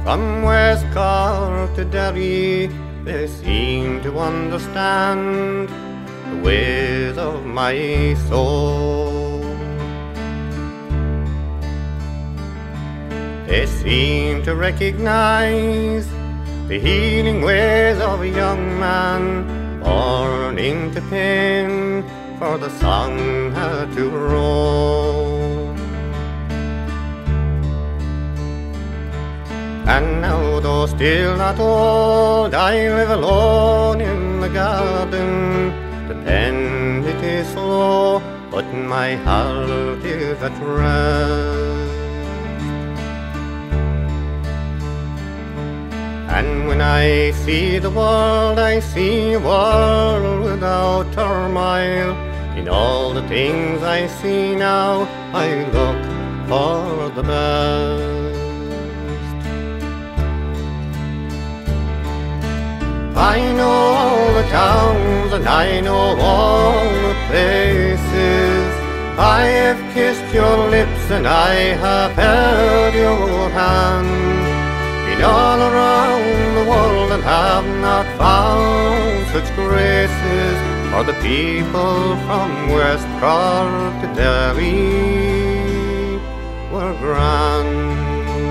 From West Cork to Derry, they seem to understand the ways of my soul. They seem to recognize the healing ways of a young man born into pain, for the song had to roll. And now, though still not old, I live alone in the garden. The pen it is slow, but my heart is at rest. And when I see the world, I see a world without turmoil. In all the things I see now, I look for the best. I know all the towns and I know all the places. I have kissed your lips and I have held your hand. Been all around the world and have not found such graces, for the people from West Cork to Derry were grand.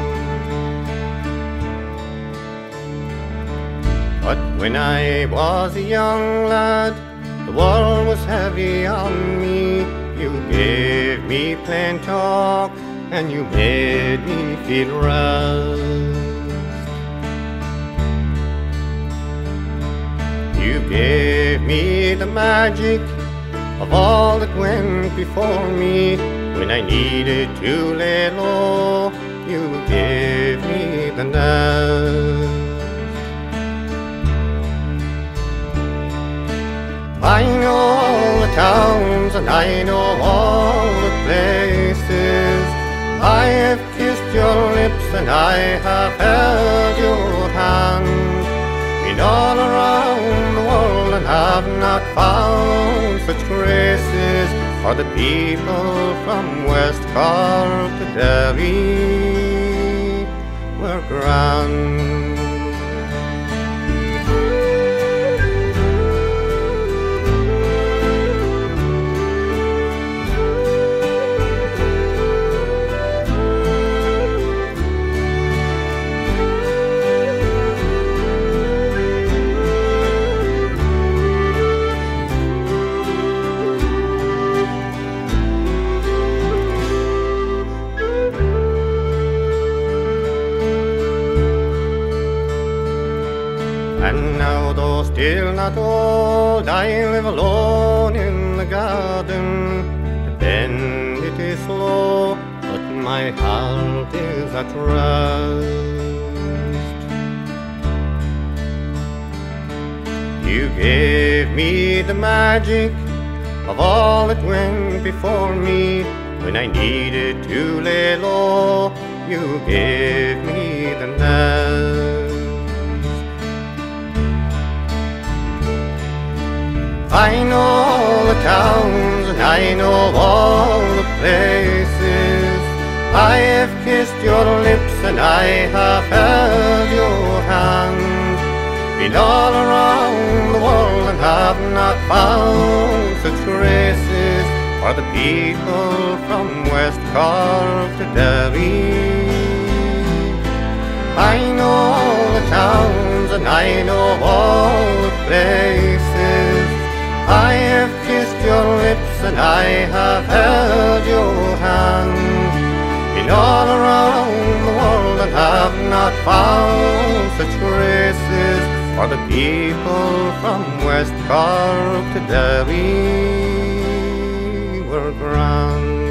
But when I was a young lad, the world was heavy on me. You gave me plain talk and you made me feel rest. You gave me the magic of all that went before me. When I needed to lay low, you gave me the nest. I know all the towns and I know all the places. I have kissed your lips and I have held your hand. Been all around the world and have not found such graces, for the people from West Cork to Derry were grand. And now, though still not old, I live alone in the garden. The bend it is slow, but my heart is at rest. You gave me the magic of all that went before me. When I needed to lay low, you gave me the nest. I know all the towns and I know all the places. I have kissed your lips and I have held your hand. Been all around the world and have not found such graces, for the people from West Cork to Derry. I know all the towns and I know all the places. I have kissed your lips and I have held your hand. Been all around the world and have not found such graces, for the people from West Cork to Derry were grand.